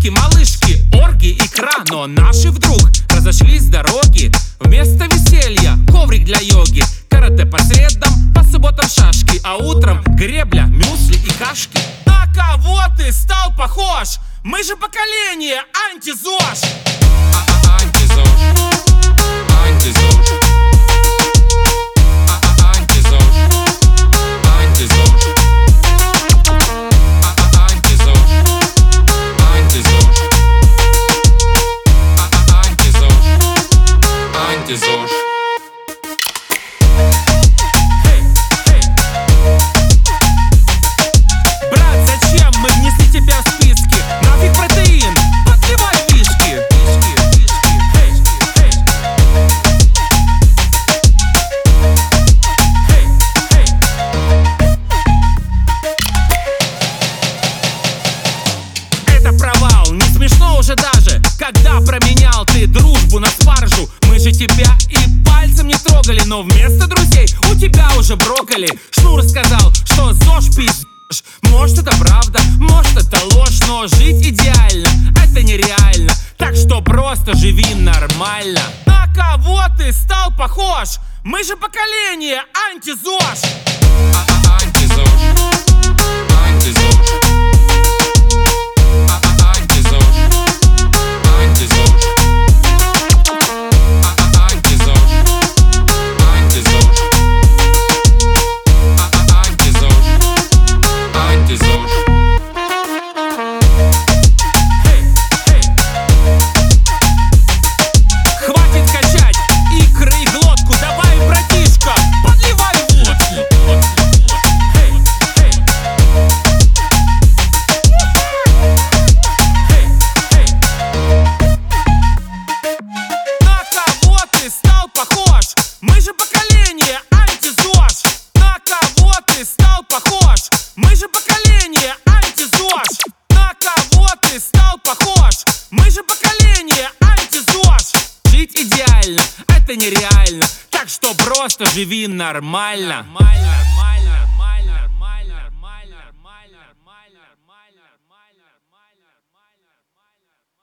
Девочки, малышки, орги, икра. Но наши вдруг разошлись с дороги. Вместо веселья коврик для йоги, карате по средам, по субботам шашки, а утром гребля, мюсли и кашки. На кого ты стал похож? Мы же поколение антизож. Антизож, антизож, антизож, антизож, антизож, антизож, антизож, антизож. Брат, зачем мы внесли тебя в списки? Нафиг протеин, подливай вишки. Это провал, не смешно уже даже, когда променял ты дружбу на спаржу. Мы же тебя и пальцем не трогали, но вместо друзей у тебя уже брокколи. Шнур сказал, что ЗОЖ пиздишь. Может это правда, может это ложь, но жить идеально это нереально. Так что просто живи нормально. На кого ты стал похож? Мы же поколение антизож. Антизож, антизож, антизож, антизож, антизож, антизож, антизож, антизож. Хватит качать икры и глотку, давай, братишка, подливай водку. На кого ты стал похож? Мы же поколение антизож. На кого ты стал похож? Мы же поколение антизож. На кого ты стал похож? Мы же поколение антизож. Жить идеально это нереально, так что просто живи нормально.